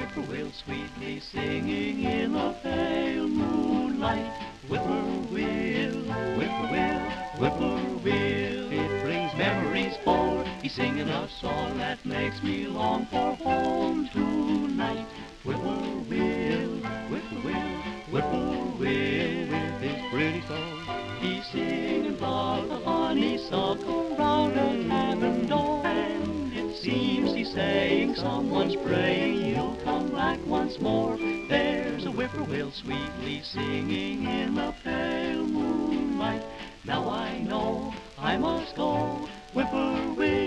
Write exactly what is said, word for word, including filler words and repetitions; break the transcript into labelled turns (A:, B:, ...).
A: whippoorwill sweetly singing in the pale moonlight. Whippoorwill, whippoorwill, whippoorwill, it brings memories for. He's singing a song that makes me long for home tonight. Whippoorwill, whippoorwill, whippoorwill, with his pretty song, he's singing about the honeysuckle round a cabin door. And it seems he's saying someone's praying you'll come back once more. There's a whippoorwill sweetly singing in the pale moonlight. Now I know I must go, whippoorwill.